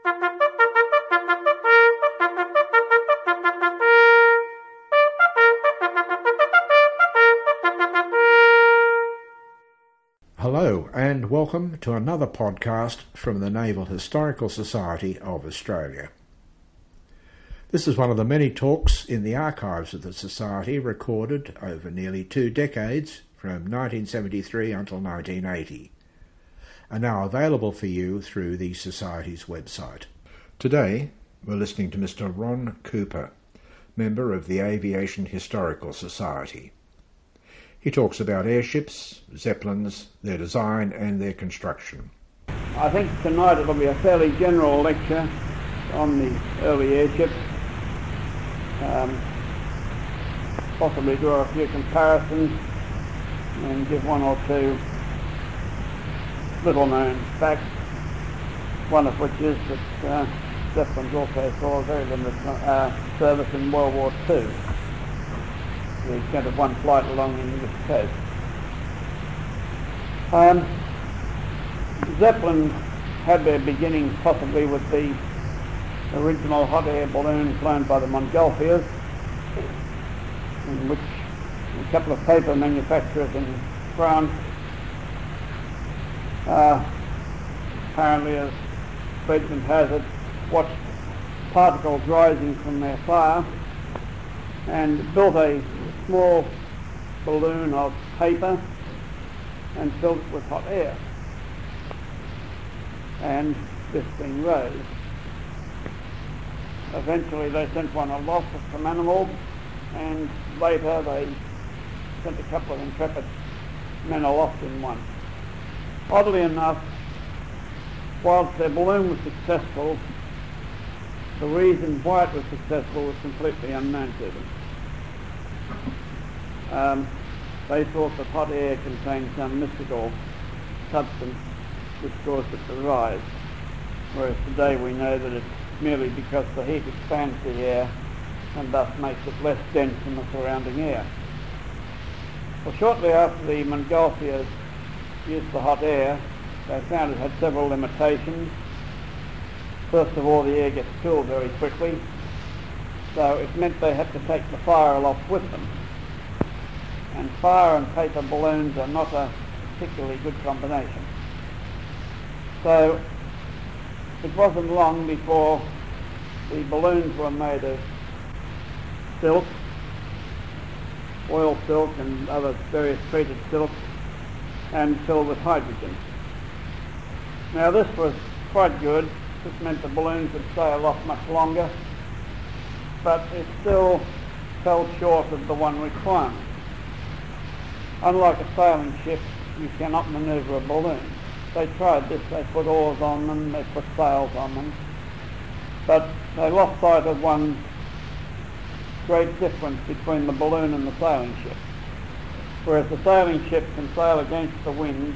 Hello and welcome to another podcast from the Naval Historical Society of Australia. This is one of the many talks in the archives of the Society recorded over nearly 2 decades from 1973 until 1980, and now available for you through the Society's website. Today we're listening to Mr. Ron Cooper, member of the Aviation Historical Society. He talks about airships, Zeppelins, their design and their construction. I think tonight it'll be a fairly general lecture on the early airships. Possibly draw a few comparisons and give one or two little known facts, one of which is that Zeppelins also saw a very limited service in World War II. The extent of one flight along the English coast. Zeppelin had their beginnings possibly with the original hot air balloon flown by the Montgolfiers, in which a couple of paper manufacturers in France, apparently as legend has it, watched particles rising from their fire and built a small balloon of paper and filled it with hot air, and this thing rose. Eventually they sent one aloft with some animals, and later they sent a couple of intrepid men aloft in one. Oddly enough, whilst their balloon was successful, the reason why it was successful was completely unknown to them. They thought that hot air contained some mystical substance which caused it to rise, whereas today we know that it's merely because the heat expands the air and thus makes it less dense than the surrounding air. Well, shortly after the Montgolfiers used the hot air, they found it had several limitations. First of all, the air gets cooled very quickly, so it meant they had to take the fire aloft with them. And fire and paper balloons are not a particularly good combination. So it wasn't long before the balloons were made of silk, oil silk and other various treated silks, and filled with hydrogen. Now this was quite good. This meant the balloons would stay aloft much longer, but it still fell short of the one requirement. Unlike a sailing ship, you cannot manoeuvre a balloon. They tried this, they put oars on them, they put sails on them, but they lost sight of one great difference between the balloon and the sailing ship. Whereas the sailing ship can sail against the wind,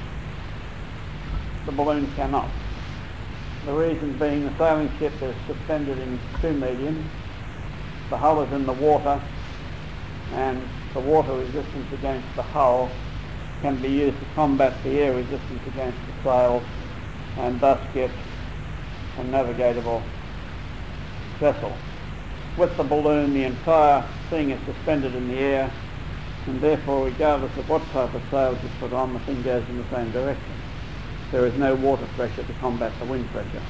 the balloon cannot. The reason being the sailing ship is suspended in two mediums. The hull is in the water, and the water resistance against the hull can be used to combat the air resistance against the sails and thus get a navigatable vessel. With the balloon, the entire thing is suspended in the air, and therefore regardless of what type of sails you put on, the thing goes in the same direction. There is no water pressure to combat the wind pressure.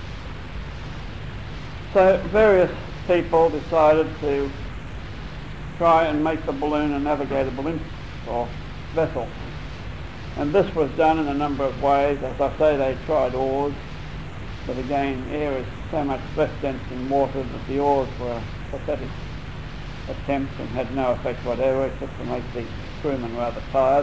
So various people decided to try and make the balloon a navigatable or vessel. And this was done in a number of ways. As I say, they tried oars, but again, air is so much less dense in water that the oars were a pathetic attempt and had no effect whatever except to make the crewmen rather tired.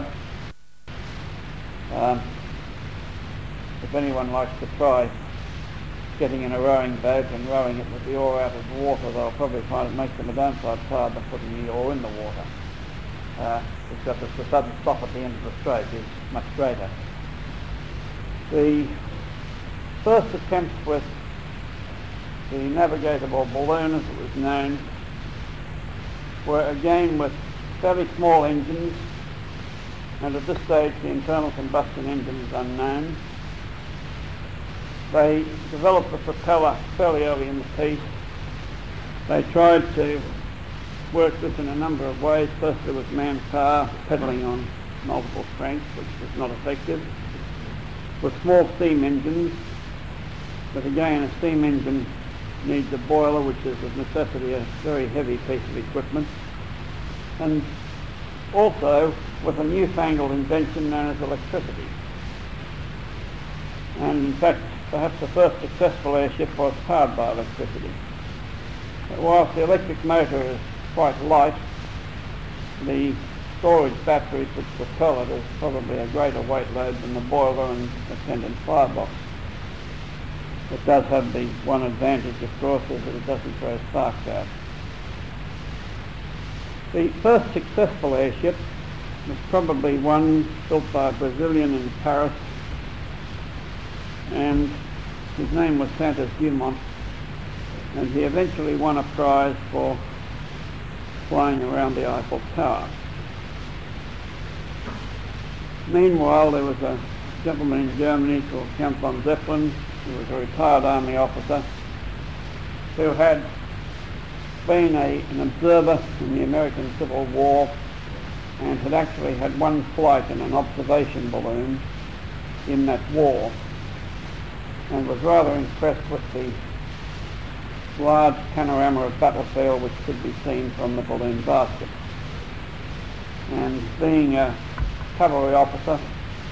If anyone likes to try getting in a rowing boat and rowing it with the oar out of the water, they'll probably find it makes them a downside tired than putting the oar in the water. Because the sudden stop at the end of the stroke is much greater. The first attempts with the navigatable balloon, as it was known, were again with fairly small engines, and at this stage the internal combustion engine is unknown. They developed the propeller fairly early in the piece. They tried to work this in a number of ways. First there was manpower, pedalling on multiple strengths, which was not effective. With small steam engines, but again a steam engine needs a boiler, which is of necessity a very heavy piece of equipment. And also with a newfangled invention known as electricity. And in fact, perhaps the first successful airship was powered by electricity. But whilst the electric motor is quite light, the storage batteries which propel it is probably a greater weight load than the boiler and attendant firebox. It does have the one advantage, of course, is that it doesn't throw sparks out. The first successful airship was probably one built by a Brazilian in Paris, and his name was Santos Dumont, and he eventually won a prize for flying around the Eiffel Tower. Meanwhile, there was a gentleman in Germany called Count von Zeppelin, who was a retired army officer, who had been an observer in the American Civil War and had actually had one flight in an observation balloon in that war, and was rather impressed with the large panorama of battlefield which could be seen from the balloon basket. And being a cavalry officer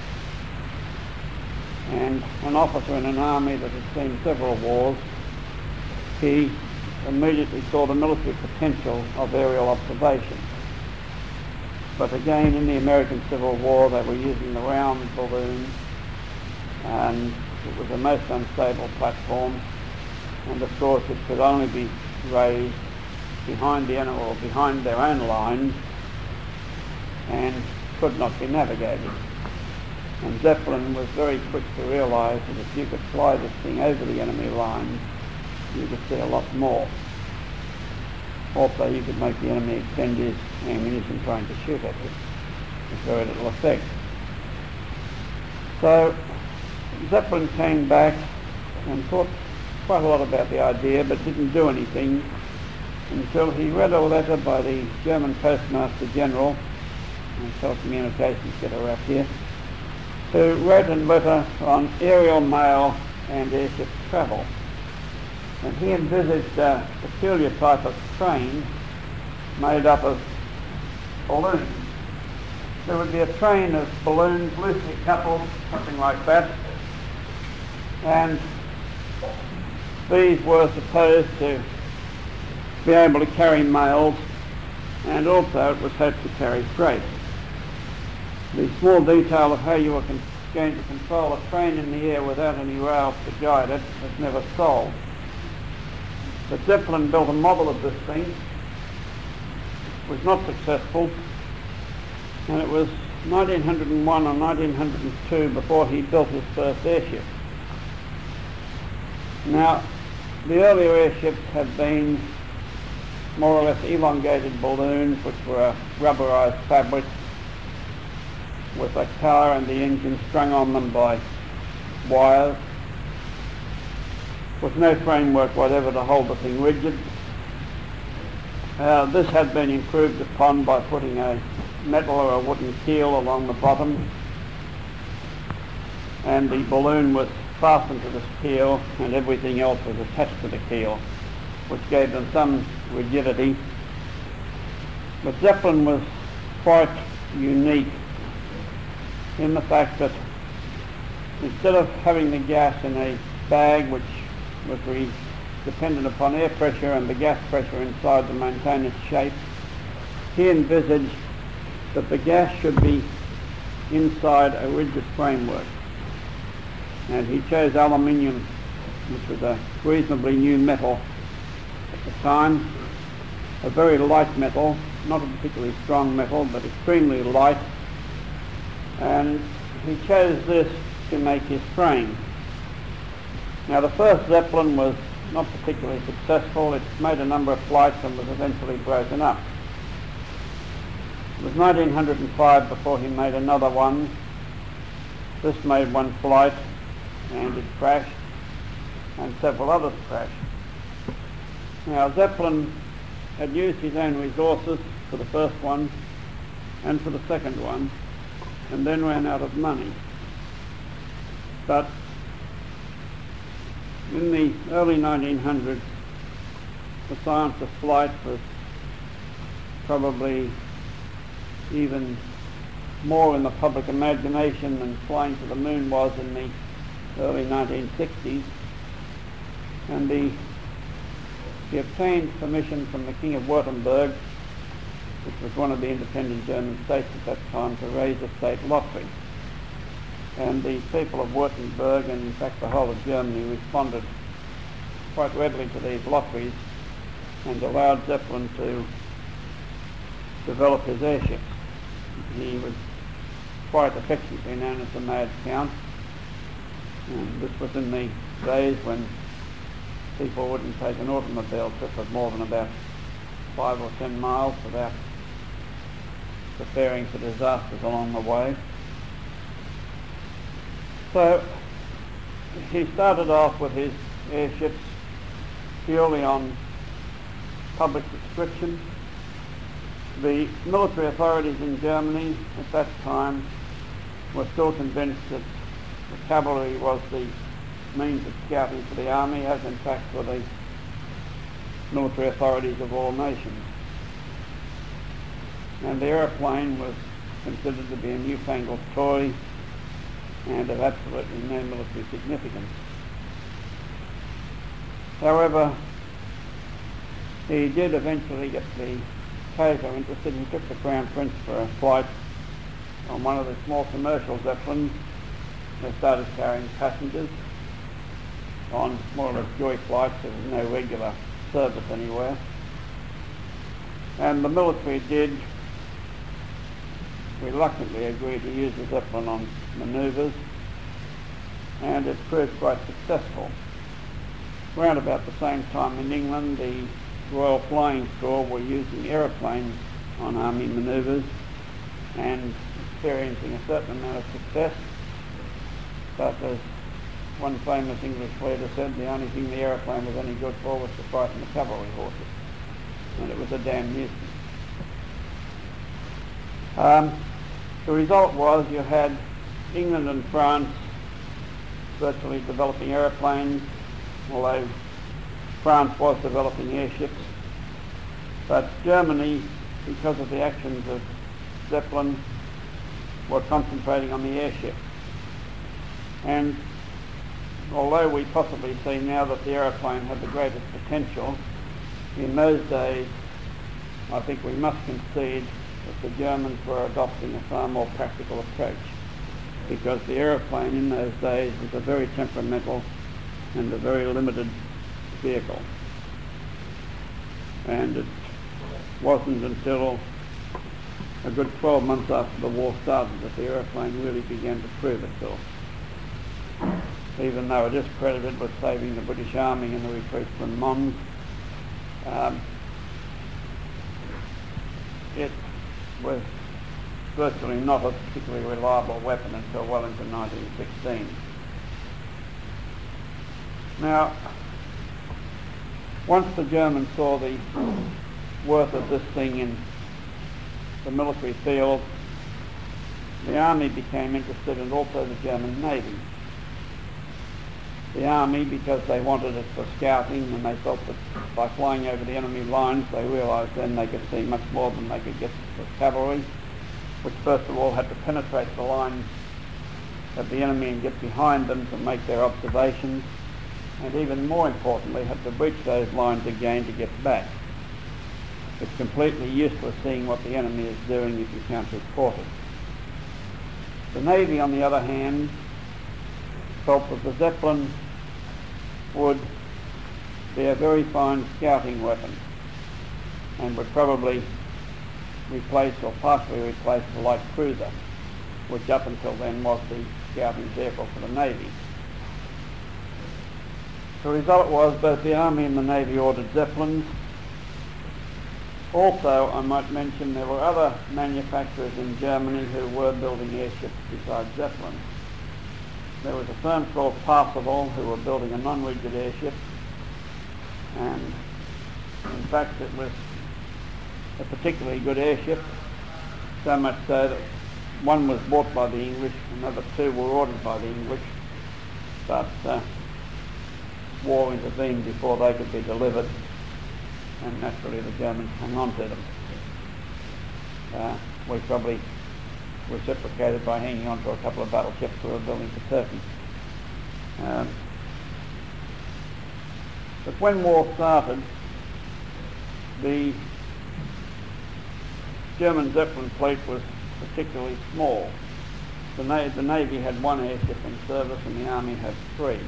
and an officer in an army that had seen several wars, he immediately saw the military potential of aerial observation. But again, in the American Civil War, they were using the round balloons, and it was a most unstable platform, and of course it could only be raised behind the enemy or behind their own lines and could not be navigated. And Zeppelin was very quick to realise that if you could fly this thing over the enemy lines, you could see a lot more. Also, you could make the enemy expend his ammunition trying to shoot at you with very little effect. So Zeppelin came back and thought quite a lot about the idea, but didn't do anything until he read a letter by the German Postmaster General, and telecommunications get a rap here, who wrote a letter on aerial mail and airship travel. And he envisaged a peculiar type of train made up of balloons. There would be a train of balloons loosely coupled, something like that, and these were supposed to be able to carry mails, and also it was hoped to carry freight. The small detail of how you were going to control a train in the air without any rails to guide it was never solved. But Zeppelin built a model of this thing. It was not successful, and it was 1901 or 1902 before he built his first airship. Now, the earlier airships had been more or less elongated balloons which were a rubberized fabric with a car and the engine strung on them by wires, with no framework whatever to hold the thing rigid. This had been improved upon by putting a metal or a wooden keel along the bottom, and the balloon was fastened to this keel and everything else was attached to the keel, which gave them some rigidity. But Zeppelin was quite unique in the fact that instead of having the gas in a bag which was dependent upon air pressure and the gas pressure inside to maintain its shape, he envisaged that the gas should be inside a rigid framework. And he chose aluminium, which was a reasonably new metal at the time, a very light metal, not a particularly strong metal, but extremely light, and he chose this to make his frame. Now, the first Zeppelin was not particularly successful. It made a number of flights and was eventually broken up. It was 1905 before he made another one. This made one flight and it crashed. and several others crashed. Now, Zeppelin had used his own resources for the first one and for the second one, and then ran out of money. But in the early 1900s, the science of flight was probably even more in the public imagination than flying to the moon was in the early 1960s, and he obtained permission from the King of Württemberg, which was one of the independent German states at that time, to raise a state lottery. And the people of Württemberg, and in fact the whole of Germany, responded quite readily to these lotteries and allowed Zeppelin to develop his airships. He was quite affectionately known as the Mad Count, and this was in the days when people wouldn't take an automobile trip of more than about 5 or 10 miles without preparing for disasters along the way. So he started off with his airships purely on public subscription. The military authorities in Germany at that time were still convinced that the cavalry was the means of scouting for the army, as in fact were the military authorities of all nations. And the aeroplane was considered to be a newfangled toy and of absolutely no military significance. However, he did eventually get the Kaiser interested. He took the Crown Prince for a flight on one of the small commercial Zeppelins. They started carrying passengers on more or less joy flights. There was no regular service anywhere. And the military did reluctantly agree to use the Zeppelin on manoeuvres, and it proved quite successful. Around about the same time in England, the Royal Flying Corps were using aeroplanes on army manoeuvres and experiencing a certain amount of success. But as one famous English leader said, the only thing the aeroplane was any good for was to frighten the cavalry horses, and it was a damn nuisance. The result was you had England and France virtually developing aeroplanes, although France was developing airships. But Germany, because of the actions of Zeppelin, were concentrating on the airship. And although we possibly see now that the aeroplane had the greatest potential, in those days I think we must concede that the Germans were adopting a far more practical approach, because the aeroplane in those days was a very temperamental and a very limited vehicle. And it wasn't until a good 12 months after the war started that the aeroplane really began to prove itself. Even though it is credited with saving the British Army in the retreat from Mons, it was virtually not a particularly reliable weapon until well into 1916. Now, once the Germans saw the worth of this thing in the military field, the army became interested, and also the German Navy. The army, because they wanted it for scouting, and they felt that by flying over the enemy lines, they realised then they could see much more than they could get with cavalry, which first of all had to penetrate the lines of the enemy and get behind them to make their observations, and even more importantly had to breach those lines again to get back. It's completely useless seeing what the enemy is doing if you can't report it. The Navy, on the other hand, felt that the Zeppelin would be a very fine scouting weapon and would probably replace or partially replace the light cruiser, which up until then was the scouting vehicle for the Navy. The result was both the Army and the Navy ordered Zeppelins. Also, I might mention there were other manufacturers in Germany who were building airships besides Zeppelin. there was a firm called Parseval who were building a non-rigid airship, and in fact it was a particularly good airship, so much so that one was bought by the English, another two were ordered by the English, but war intervened before they could be delivered, and naturally the Germans hung on to them. We probably reciprocated by hanging on to a couple of battleships we were building for Turkey. But when war started, the German Zeppelin fleet was particularly small. The Navy had one airship in service and the Army had three.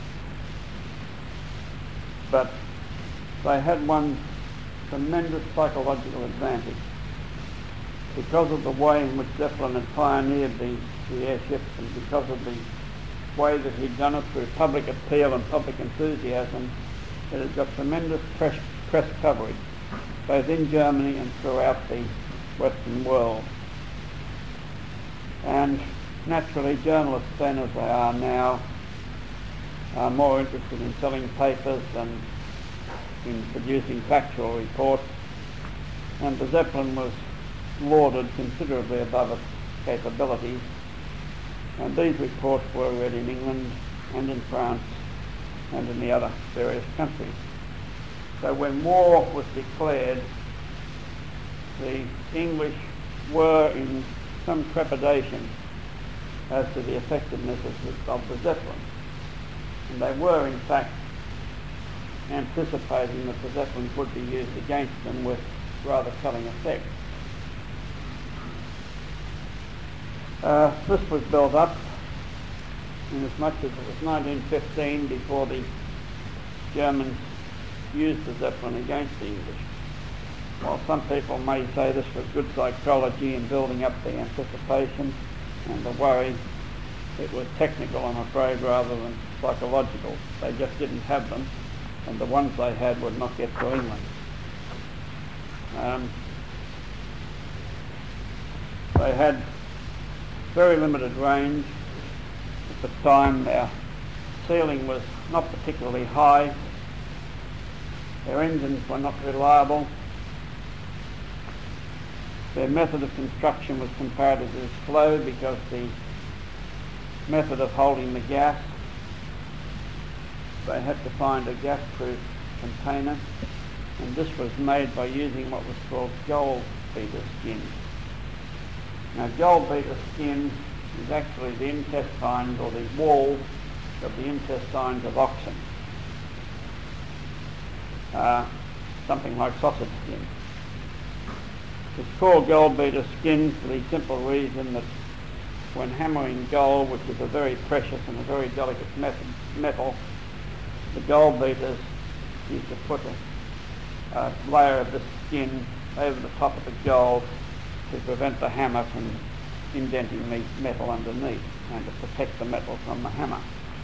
But they had one tremendous psychological advantage. Because of the way in which Zeppelin had pioneered the airships, and because of the way that he'd done it through public appeal and public enthusiasm, it had got tremendous press coverage, both in Germany and throughout the Western world. And naturally, journalists then, as they are now, are more interested in selling papers than in producing factual reports, and the Zeppelin was lauded considerably above its capabilities, and these reports were read in England and in France and in the other various countries. So when war was declared, the English were in some trepidation as to the effectiveness of the Zeppelin, and they were in fact anticipating that the Zeppelins would be used against them with rather telling effect. This was built up in as much as it was 1915 before the Germans used the Zeppelin against the English. While some people may say this was good psychology in building up the anticipation and the worry, it was technical, I'm afraid, rather than psychological. They just didn't have them, and the ones they had would not get to England. They had very limited range. At the time, their ceiling was not particularly high. Their engines were not reliable. Their method of construction was comparatively slow because the method of holding the gas, they had to find a gas-proof container, and this was made by using what was called gold beater skin. Now, gold beater skin is actually the intestines or the walls of the intestines of oxen, something like sausage skin. It's called gold beater skin for the simple reason that when hammering gold, which is a very precious and a very delicate metal, the gold beaters used to put a layer of the skin over the top of the gold to prevent the hammer from indenting the metal underneath and to protect the metal from the hammer.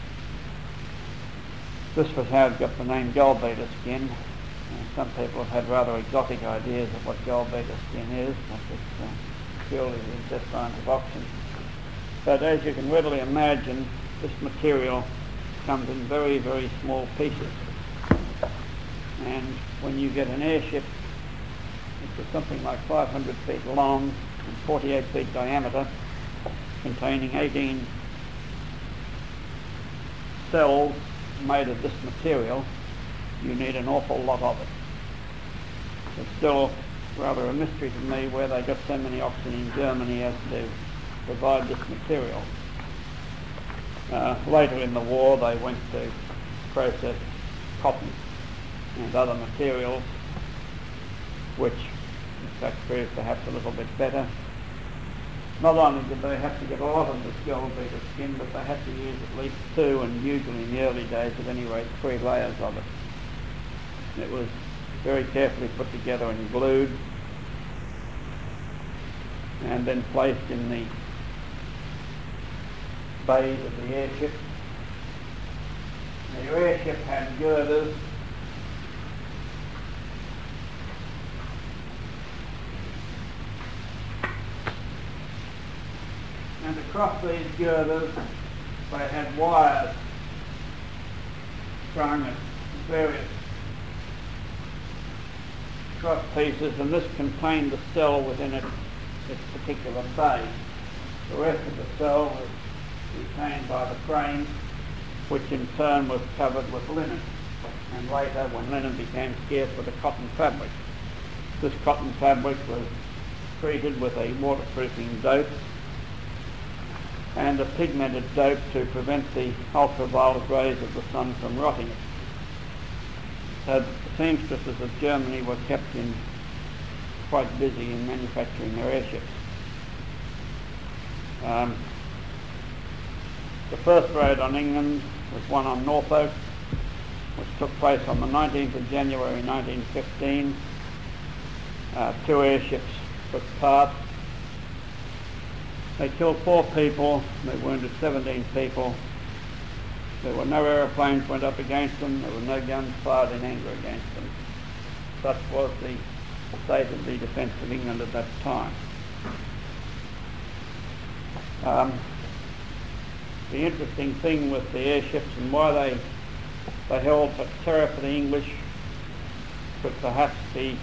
This was how it got the name gold beater skin. Some people have had rather exotic ideas of what gold beater skin is, but it's purely the intestines of oxen. But as you can readily imagine, this material comes in very, very small pieces. And when you get an airship which is something like 500 feet long and 48 feet diameter, containing 18 cells made of this material, you need an awful lot of it. It's still rather a mystery to me where they got so many oxen in Germany as to provide this material. Later in the war they went to process cotton and other materials, which in fact proved perhaps a little bit better. Not only did they have to get a lot of this gold beater skin, but they had to use at least 2, and usually in the early days at any rate 3 layers of it. It was very carefully put together and glued and then placed in the bays of the airship. Now, your airship had girders and across these girders they had wires strung at various cross pieces, and this contained the cell within its particular bay. The rest of the cell was retained by the frame, which in turn was covered with linen, and later, when linen became scarce, with a cotton fabric. This cotton fabric was treated with a waterproofing dope and a pigmented dope to prevent the ultraviolet rays of the sun from rotting it. So the seamstresses of Germany were kept quite busy in manufacturing their airships. The first raid on England was one on Norfolk, which took place on the 19th of January 1915. 2 airships took part. They killed 4 people, they wounded 17 people. There were no aeroplanes went up against them, there were no guns fired in anger against them. Such was the state of the defence of England at that time. The interesting thing with the airships and why they held such terror for the English could perhaps be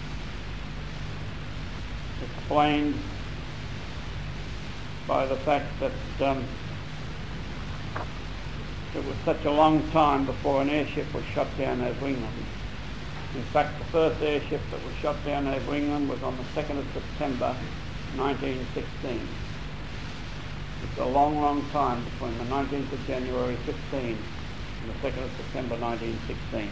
explained by the fact that it was such a long time before an airship was shot down over England. In fact, the first airship that was shot down over England was on the 2nd of September 1916. It's a long, long time between the 19th of January 15 and the 2nd of September 1916.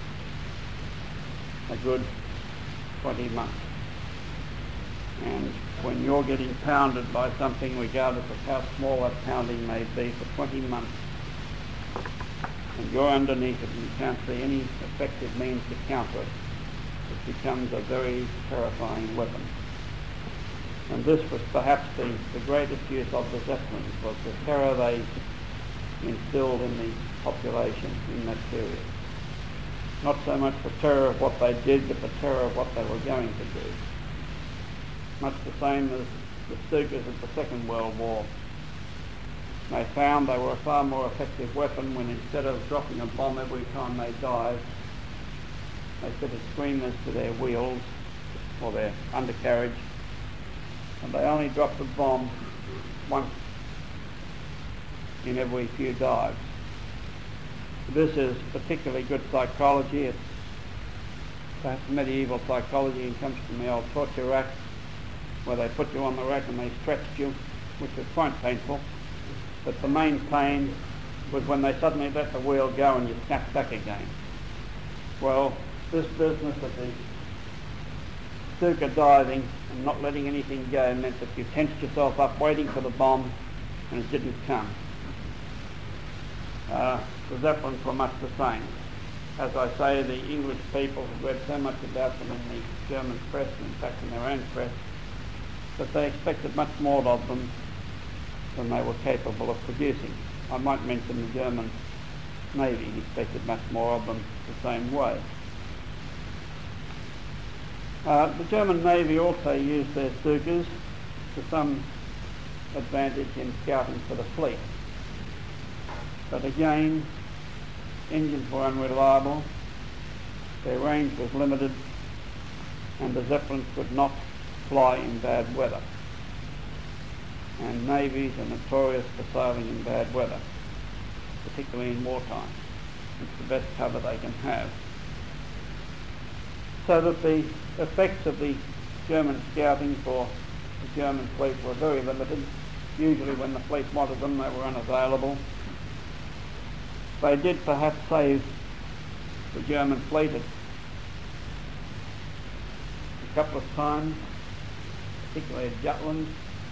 A good 20 months. And when you're getting pounded by something, regardless of how small that pounding may be, for 20 months, and you're underneath it and you can't see any effective means to counter it, it becomes a very terrifying weapon. And this was perhaps the greatest use of the Zeppelins, was the terror they instilled in the population in that period. Not so much the terror of what they did, but the terror of what they were going to do. Much the same as the Stukas of the Second World War. They found they were a far more effective weapon when, instead of dropping a bomb every time they dived, they fitted screamers to their wheels or their undercarriage, and they only dropped the bomb once in every few dives. This is particularly good psychology. It's perhaps medieval psychology, and comes from the old torture rack, where they put you on the rack and they stretched you, which was quite painful. But the main pain was when they suddenly let the wheel go and you snapped back again. Well, this business of the Stuka diving and not letting anything go meant that you tensed yourself up waiting for the bomb, and it didn't come. The Zeppelins were much the same. As I say, the English people had read so much about them in the German press, and in fact in their own press, that they expected much more of them than they were capable of producing. I might mention the German Navy expected much more of them the same way. The German Navy also used their Stukas to some advantage in scouting for the fleet. But again, engines were unreliable, their range was limited, and the Zeppelins could not fly in bad weather. And navies are notorious for sailing in bad weather, particularly in wartime. It's the best cover they can have. So that the effects of the German scouting for the German fleet were very limited. Usually when the fleet wanted them, they were unavailable. They did perhaps save the German fleet a couple of times, particularly at Jutland.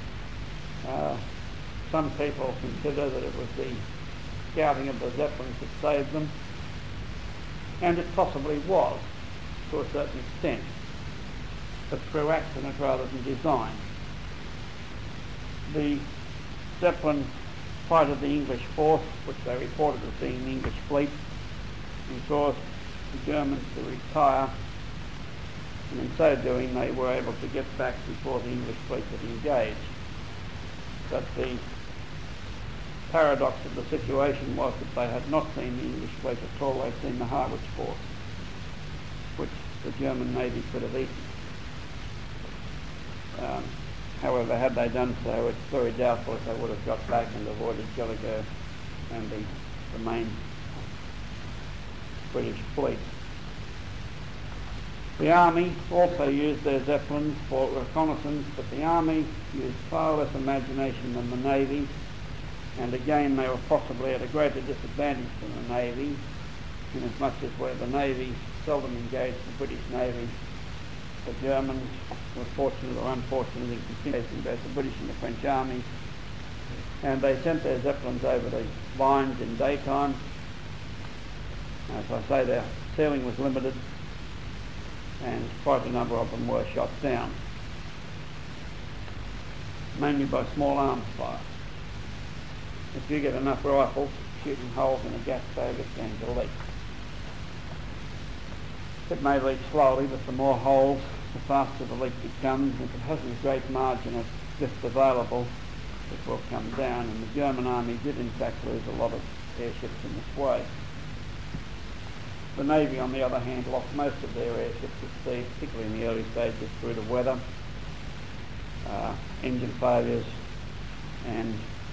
Some people consider that it was the scouting of the Zeppelins that saved them, and it possibly was to a certain extent, but through accident rather than design. The Zeppelin fighted the English force, which they reported as being the English fleet, and caused the Germans to retire, and in so doing they were able to get back before the English fleet had engaged. But the paradox of the situation was that they had not seen the English fleet at all. They'd seen the Harwich force, which the German Navy could have eaten. However, had they done so, it's very doubtful if they would have got back and avoided Jellicoe and the main British fleet. The Army also used their Zeppelins for reconnaissance, but the Army used far less imagination than the Navy, and again they were possibly at a greater disadvantage than the Navy, inasmuch as where the Navy seldom engaged the British Navy, the Germans were fortunate or unfortunate in continuing both the British and the French armies, and they sent their Zeppelins over the lines in daytime. As I say, their sailing was limited, and quite a number of them were shot down, mainly by small arms fire. If you get enough rifles shooting holes in a gas bag, it's going to leak. It may leak slowly, but the more holes, the faster the leak becomes. If it has a great margin of lift available, it will come down, and the German army did in fact lose a lot of airships in this way. The Navy, on the other hand, lost most of their airships at sea, particularly in the early stages, through the weather, engine failures, and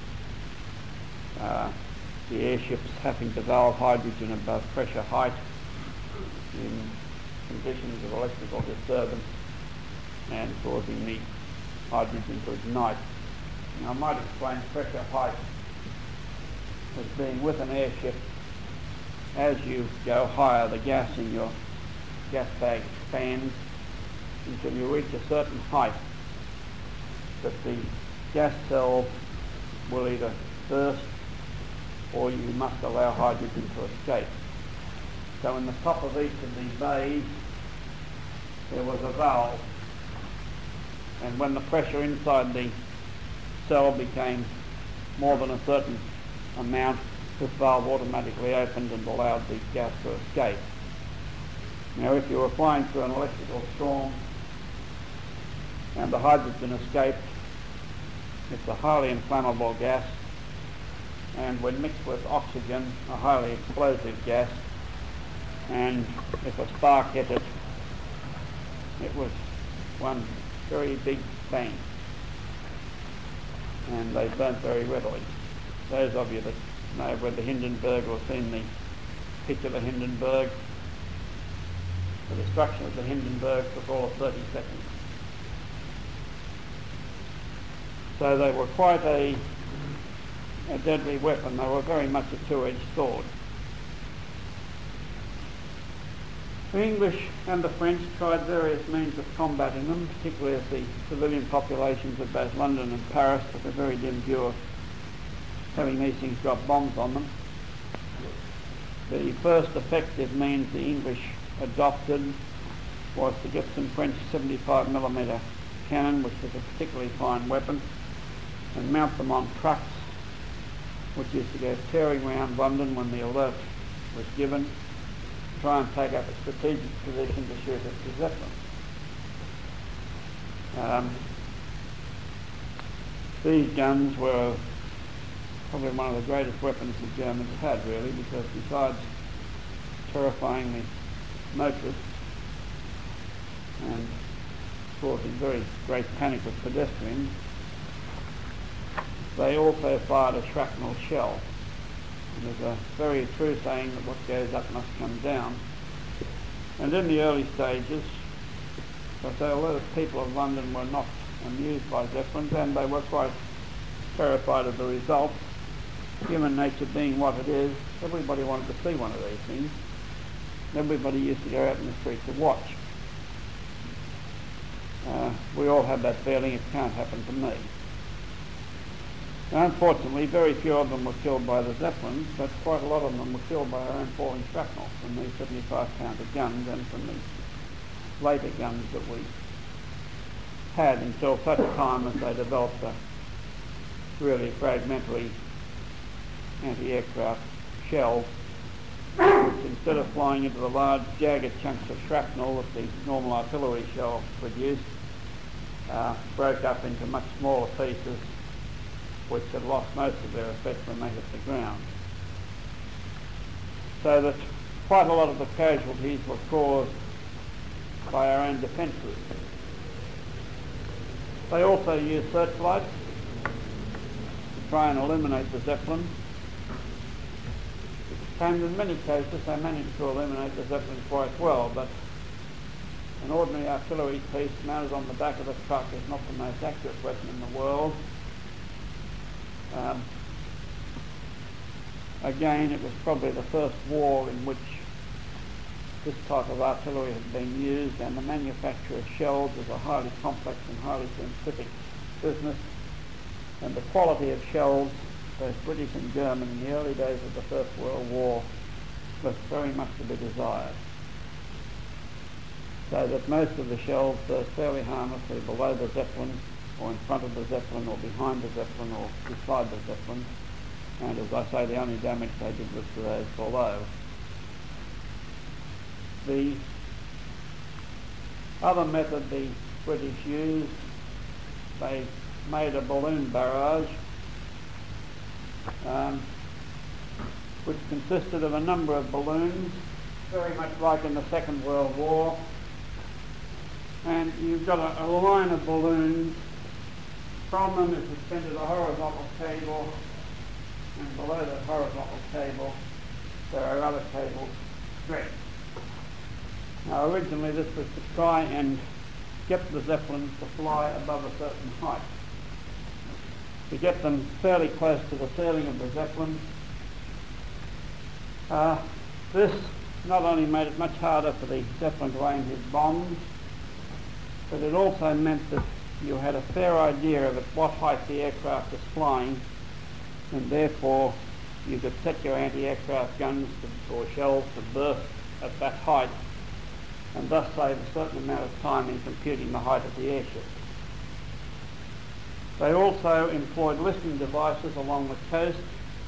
the airships having to valve hydrogen above pressure height in conditions of electrical disturbance and causing the hydrogen to ignite. Now, I might explain pressure height as being with an airship. As you go higher, the gas in your gas bag expands until you reach a certain height that the gas cells will either burst or you must allow hydrogen to escape. So in the top of each of these bays there was a valve, and when the pressure inside the cell became more than a certain amount, this valve automatically opened and allowed the gas to escape. Now, if you were flying through an electrical storm and the hydrogen escaped, it's a highly inflammable gas, and when mixed with oxygen, a highly explosive gas, and if a spark hit it, it was one very big bang, and they burnt very readily. Those of you that know read the Hindenburg or seen the picture of the Hindenburg, the destruction of the Hindenburg took all of 30 seconds. So they were quite a deadly weapon. They were very much a two-edged sword. The English and the French tried various means of combating them, particularly as the civilian populations of both London and Paris took a very dim view of having these things drop bombs on them. The first effective means the English adopted was to get some French 75mm cannon, which was a particularly fine weapon, and mount them on trucks, which used to go tearing around London when the alert was given, try and take up a strategic position to shoot at the Zeppelin. These guns were probably one of the greatest weapons the Germans had, really, because besides terrifying the motorists and causing very great panic with pedestrians, they also fired a shrapnel shell. And there's a very true saying that what goes up must come down. And in the early stages, a lot of people of London were not amused by Zeppelins, and they were quite terrified of the result. Human nature being what it is, everybody wanted to see one of these things. Everybody used to go out in the street to watch. We all had that feeling, it can't happen to me. Now, unfortunately, very few of them were killed by the Zeppelins, but quite a lot of them were killed by our own falling shrapnel from these 75-pounder guns and from the later guns that we had until such time as they developed a really fragmentary anti-aircraft shell, which instead of flying into the large jagged chunks of shrapnel that the normal artillery shell produced, broke up into much smaller pieces which had lost most of their effect when they hit the ground. So that quite a lot of the casualties were caused by our own defences. They also used searchlights to try and eliminate the Zeppelin. And in many cases they managed to eliminate the Zeppelin quite well, but an ordinary artillery piece mounted on the back of the truck is not the most accurate weapon in the world. Again, it was probably the first war in which this type of artillery had been used, and the manufacture of shells is a highly complex and highly scientific business, and the quality of shells, both British and German, in the early days of the First World War left very much to be desired. So that most of the shells burst fairly harmlessly below the Zeppelin, or in front of the Zeppelin, or behind the Zeppelin, or beside the Zeppelin, and as I say, the only damage they did was to those below. The other method the British used, they made a balloon barrage which consisted of a number of balloons, very much like in the Second World War, and you've got a line of balloons. From them is suspended a horizontal cable, and below that horizontal cable there are other cables stretched. Now originally this was to try and get the Zeppelins to fly above a certain height. To get them fairly close to the ceiling of the Zeppelin. This not only made it much harder for the Zeppelin to aim his bombs, but it also meant that you had a fair idea of at what height the aircraft was flying, and therefore you could set your anti-aircraft guns or shells to burst at that height, and thus save a certain amount of time in computing the height of the airship. They also employed listening devices along the coast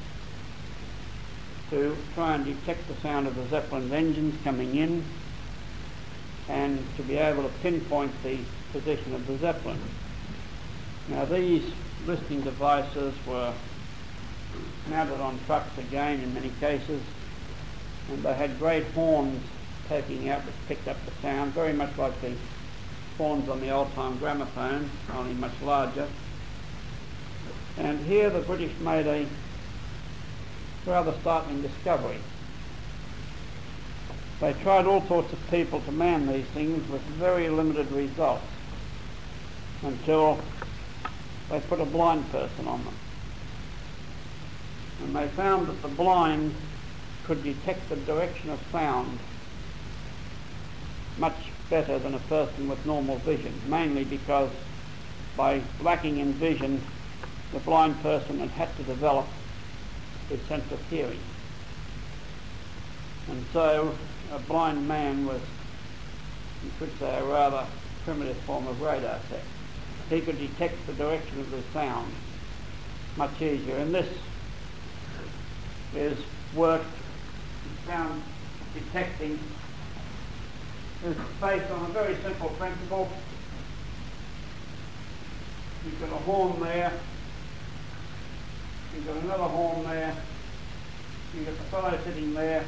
to try and detect the sound of the Zeppelin's engines coming in, and to be able to pinpoint the position of the Zeppelin. Now these listening devices were mounted on trucks again in many cases, and they had great horns poking out which picked up the sound, very much like the horns on the old-time gramophone, only much larger. And here the British made a rather startling discovery. They tried all sorts of people to man these things with very limited results, until they put a blind person on them. And they found that the blind could detect the direction of sound much better than a person with normal vision, mainly because by lacking in vision, the blind person had to develop his sense of hearing. And so a blind man was, you could say, a rather primitive form of radar tech. He could detect the direction of the sound much easier, and this is work, sound detecting, is based on a very simple principle. You've got a horn there, you've got another horn there, you've got the fellow sitting there,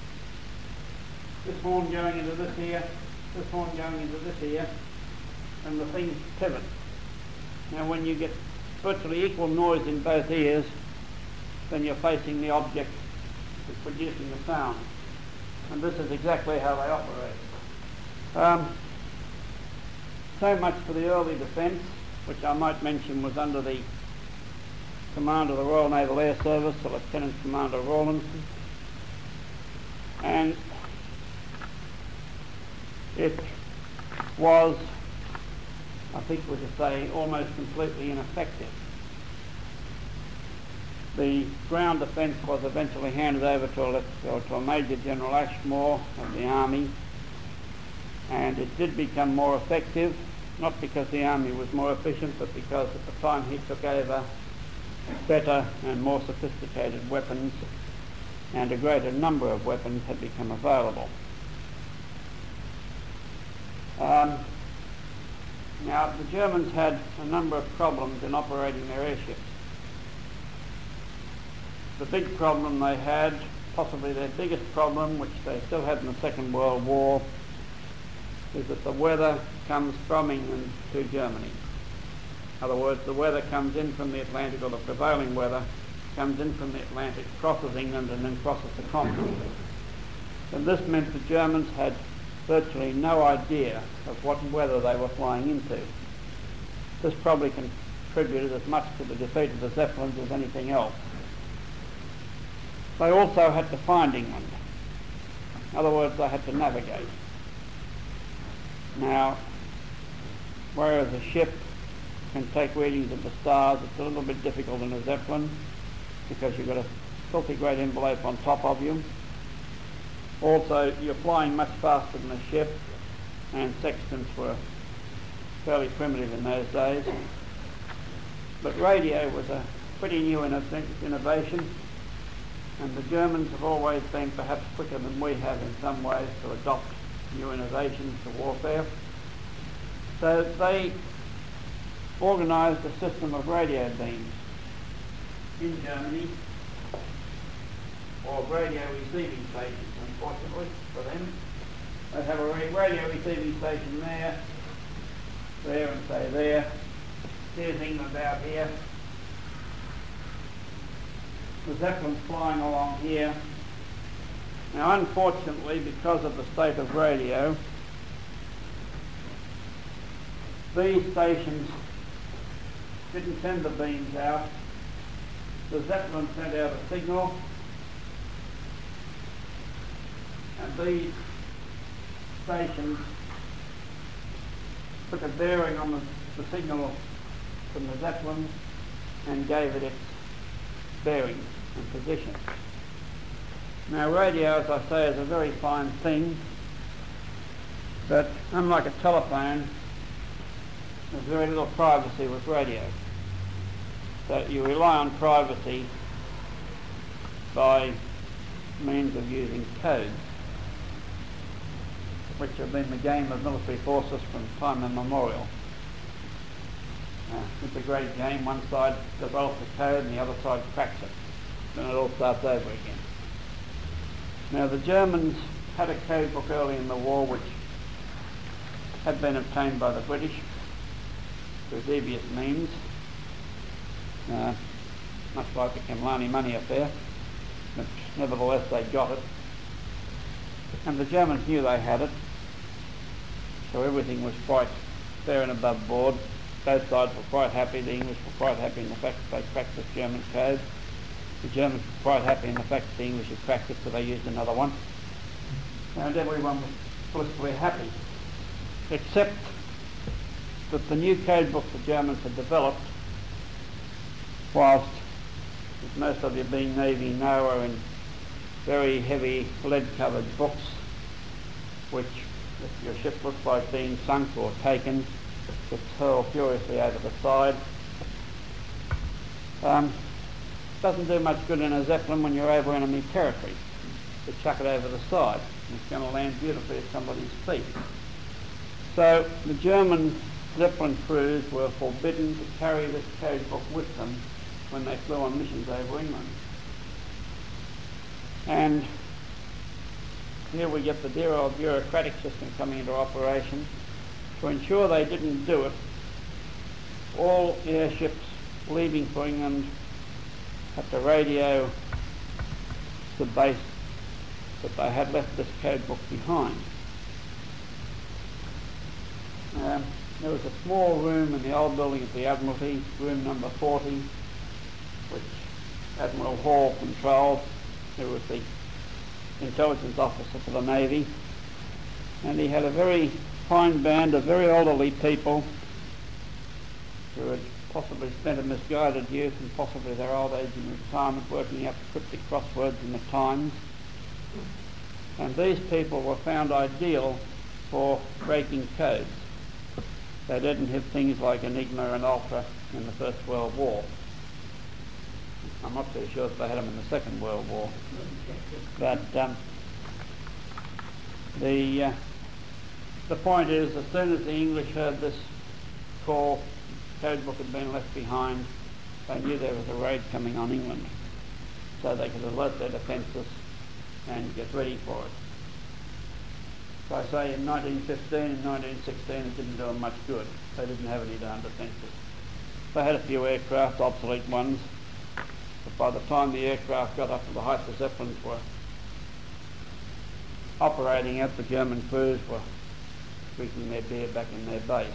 this horn going into this ear, this horn going into this ear, and the thing pivots. Now when you get virtually equal noise in both ears, then you're facing the object that's producing the sound. And this is exactly how they operate. So much for the early defence, which I might mention was under the command of the Royal Naval Air Service, the Lieutenant Commander Rawlinson. And it was, I think we could say, almost completely ineffective. The ground defence was eventually handed over to a Major General Ashmore of the Army, and it did become more effective, not because the Army was more efficient, but because at the time he took over, better and more sophisticated weapons, and a greater number of weapons had become available. Now, the Germans had a number of problems in operating their airships. the big problem they had, possibly their biggest problem, which they still had in the Second World War, is that the weather comes from England to Germany. In other words, the weather comes in from the Atlantic, or the prevailing weather comes in from the Atlantic, crosses England and then crosses the continent. And this meant the Germans had virtually no idea of what weather they were flying into. This probably contributed as much to the defeat of the Zeppelins as anything else. They also had to find England. In other words, they had to navigate. Now, whereas a ship can take readings of the stars, it's a little bit difficult in a Zeppelin because you've got a filthy great envelope on top of you. Also, you're flying much faster than a ship, and sextants were fairly primitive in those days. But radio was a pretty new innovation, and the Germans have always been perhaps quicker than we have in some ways to adopt new innovations to warfare. So they organised a system of radio beams in Germany, or radio receiving stations, unfortunately for them. They have a radio receiving station there, and say there. Here's England out here. The Zeppelin's flying along here. Now, unfortunately, because of the state of radio, these stations didn't send the beams out. The Zeppelin sent out a signal, and these stations took a bearing on the signal from the Zeppelin and gave it its bearing and position. Now, radio, as I say, is a very fine thing, but unlike a telephone, there's very little privacy with radio. So you rely on privacy by means of using codes, which have been the game of military forces from time immemorial. It's a great game. One side develops a code and the other side cracks it. Then it all starts over again. Now, the Germans had a code book early in the war which had been obtained by the British through devious means, much like the Kimlani money affair, but nevertheless they got it. And the Germans knew they had it, so everything was quite fair and above board. Both sides were quite happy. The English were quite happy in the fact that they cracked this German code. The Germans were quite happy in the fact that the English had cracked it, so they used another one. And everyone was blissfully happy, except that the new code book the Germans had developed, whilst, as most of you being Navy know, are in very heavy lead-covered books, which, if your ship looks like being sunk or taken, just hurl furiously over the side. Doesn't do much good in a Zeppelin when you're over enemy territory. To chuck it over the side. It's going to land beautifully at somebody's feet. So the German Zeppelin crews were forbidden to carry this code book with them when they flew on missions over England. And here we get the dear old bureaucratic system coming into operation. To ensure they didn't do it, all airships leaving for England had to radio the base that they had left this code book behind. There was a small room in the old building of the Admiralty, room number 40, which Admiral Hall controlled, who was the intelligence officer for the Navy, and he had a very fine band of very elderly people who had possibly spent a misguided youth and possibly their old age in retirement working out cryptic crosswords in the Times. And these people were found ideal for breaking codes. They didn't have things like Enigma and Ultra in the First World War. I'm not too sure if they had them in the Second World War. But the point is, as soon as the English heard this call, code book had been left behind, they knew there was a raid coming on England. so they could alert their defences and get ready for it. So I say in 1915 and 1916 it didn't do them much good. They didn't have any darn defences. They had a few aircraft, obsolete ones, but by the time the aircraft got up to the height the Zeppelins were operating at, the German crews were drinking their beer back in their base.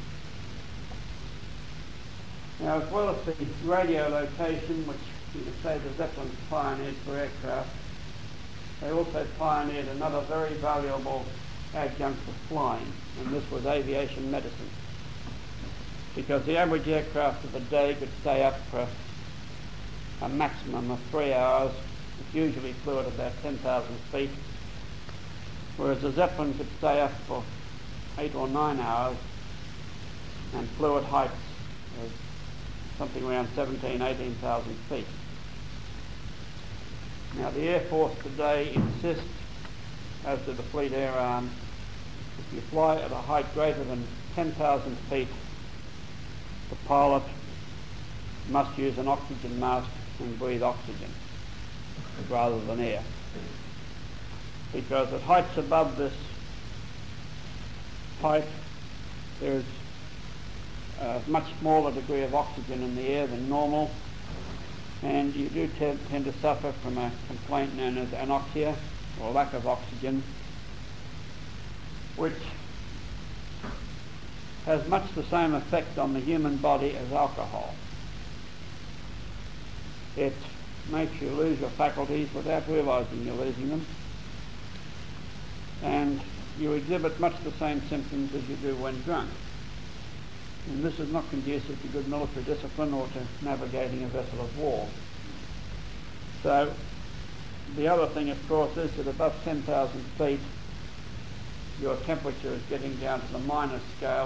Now, as well as the radio location, which you could say the Zeppelins pioneered for aircraft, they also pioneered another very valuable adjunct for flying, and this was aviation medicine. Because the average aircraft of the day could stay up for a maximum of 3 hours. It usually flew at about 10,000 feet, whereas the Zeppelin could stay up for 8 or 9 hours and flew at heights of something around 17,000, 18,000 feet. Now the Air Force today insists, as do the Fleet Air Arm, if you fly at a height greater than 10,000 feet, the pilot must use an oxygen mask and breathe oxygen rather than air. Because at heights above this height, there's a much smaller degree of oxygen in the air than normal, and you do tend to suffer from a complaint known as anoxia, or lack of oxygen, which has much the same effect on the human body as alcohol. It makes you lose your faculties without realising you're losing them, and you exhibit much the same symptoms as you do when drunk. And this is not conducive to good military discipline or to navigating a vessel of war. So the other thing, of course, is that above 10,000 feet your temperature is getting down to the minus scale,